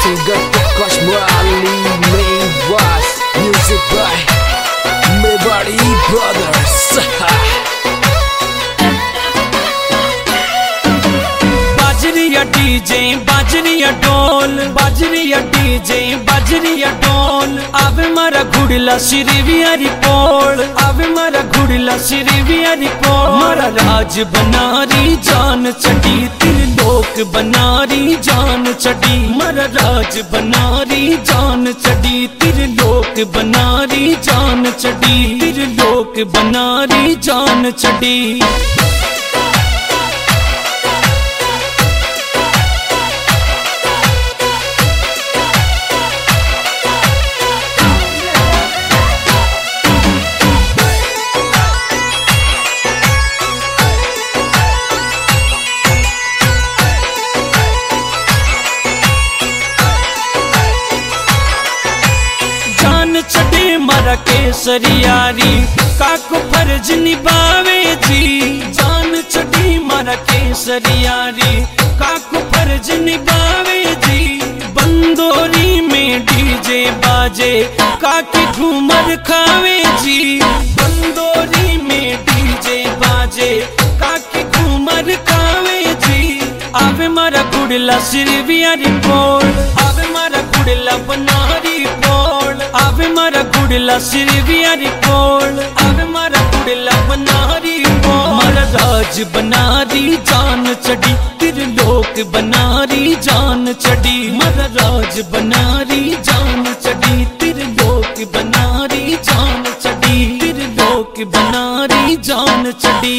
singer Prakash Murali Mewaz. Music by Mewari Brothers. बाजरिया DJ बाजरिया ढोल, बाजरिया डीजे बाजरिया ढोल। आवे मारा घुड़ला श्रीविहारी पोल, आवे मारा घुड़ला श्रीविहारी पोल। मारा राज बनारी जान चढ़ी, त्रिलोक बनारी जान चढ़ी। मारा राज बनारी जान चढ़ी, त्रिलोक बनारी जान चढ़ी, त्रिलोक बनारी जान चढ़ी। चढ़े मारा केसरियारी काको फर्ज निभावे जी। जान चढ़ी मारा केसरियारी काको फर्ज निभावे जी। बंदोरी में डीजे बाजे काकी घूमर खावे जी। बंदोरी में डीजे बाजे काकी घूमर खावे जी। आवे मारा गुड़ला श्रीविहारी पोल, आवे मारा गुड़ला बनारी पोल। आवे मारा गुड़ला श्रीविहारी पोल, आवे मारा गुड़ला बनारी पोल। मारा राज बनारी जान चढ़ी, त्रिलोक बनारी जान चढ़ी। मारा राज बनारी जान चढ़ी, त्रिलोक बनारी जान चढ़ी, त्रिलोक बनारी जान चढ़ी।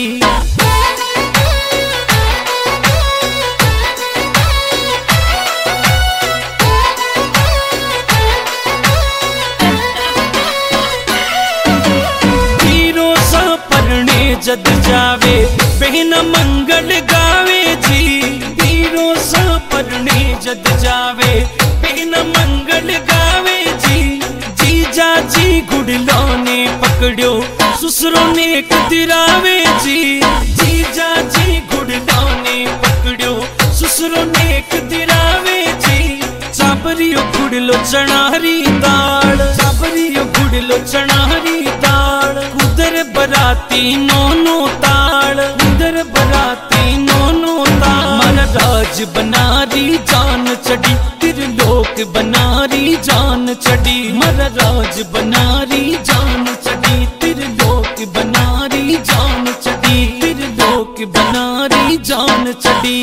जद जावे बहन मंगल गावे जी। वीरों सा परने जद जावे बहन मंगल गावे जी। जीजा जी गुड़लो ने पकड़ो ससुरों ने कदिरावे जी। जीजा जी गुड़लो ने पकड़ो ससुरों ने कदिरावे जी। चाबरियो गुड़लो चनारी दाल, चाबरियो गुड़लो चनारी दाल। उधर बराती नोनो ताल, उधर बराती नोनो ताल। मारा राज बनारी जान चढ़ी, त्रिलोक बनारी जान चढ़ी। मारा राज बनारी जान चढ़ी, त्रिलोक बनारी जान चढ़ी, त्रिलोक बनारी जान चढ़ी।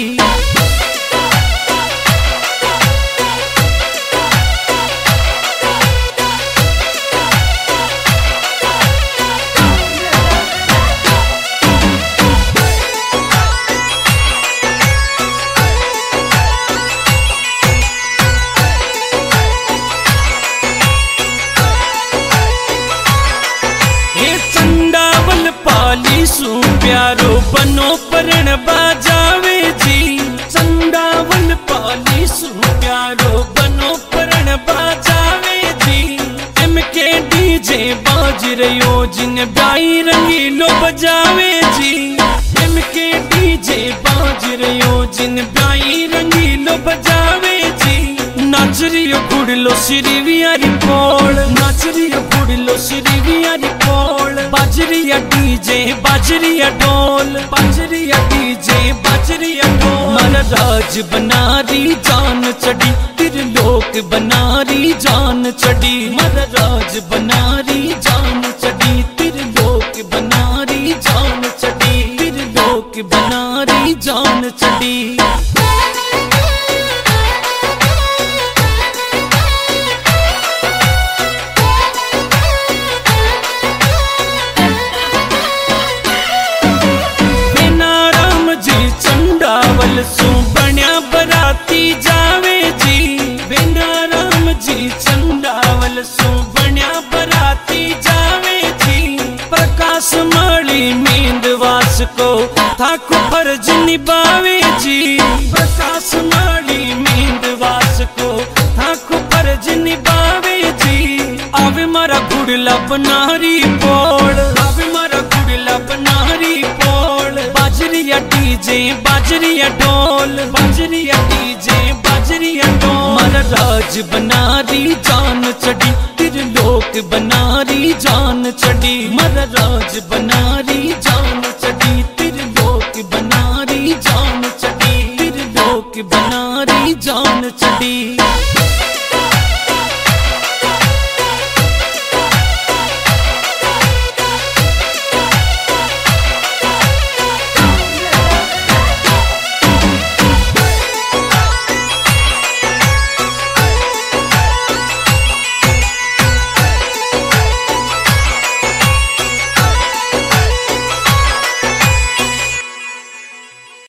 सू प्यारो बनो परण बाजावे जी। चंदावल पाली सू प्यारो बनो परण बाजावे जी। MK डीजे बाज रयो जिन बाई रंगीलो बजावे जी। MK डीजे बाज रयो जिन बाई रंगीलो बजावे जी। नाचरियो गुड़लो श्रीविहारी पोल, नाचरियो गुड़लो श्रीविहारी पोल। बाजरिया डीजे बाजरिया ढोल, बाजरिया डीजे बाजरिया ढोल। मारा राज बनारी जान चढ़ी, त्रिलोक बनारी जान चढ़ी। मारा राज बनारी जान चढ़ी, त्रिलोक बनारी जान चढ़ी, त्रिलोक बनारी जान चढ़ी। सू बन्या बराती जावे जी। बिना राम जी चंदावल सू बन्या बराती जावे जी। प्रकाश माली मेंदवास को थाको फर्ज निभावे जी। प्रकाश माली मेंदवास को थाको फर्ज निभावे जी। आवे मारा गुड़ला बनारी पोल, आवे मारा गुड़ला बनारी पोल। बाजरिया डीजे बाजरिया ढोल, बाजरिया डीजे बाजरिया ढोल। राज बनारी जान चढ़ी त्रिलोक बनारी जान चढ़ी मर राज बनारी